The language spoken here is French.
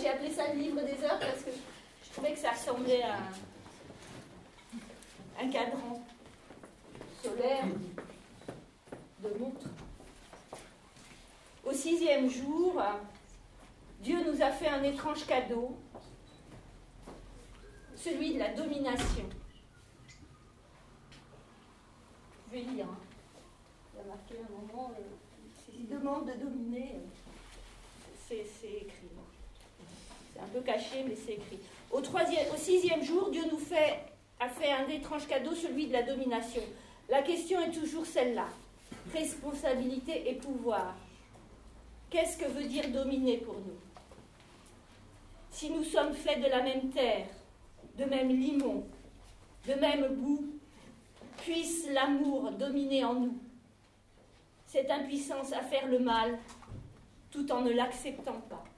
j'ai appelé ça le livre des heures parce que je trouvais que ça ressemblait à un cadran solaire de montre. Au 6e jour, Dieu nous a fait un étrange cadeau, celui de la domination. Je vais lire. Il y a marqué un moment, il demande de dominer. C'est écrit. C'est un peu caché, mais c'est écrit. Au 6e jour, Dieu a fait un étrange cadeau, celui de la domination. La question est toujours celle-là. Responsabilité et pouvoir. Qu'est-ce que veut dire dominer pour nous? Si nous sommes faits de la même terre, de même limon, de même goût, puisse l'amour dominer en nous. Cette impuissance à faire le mal, tout en ne l'acceptant pas.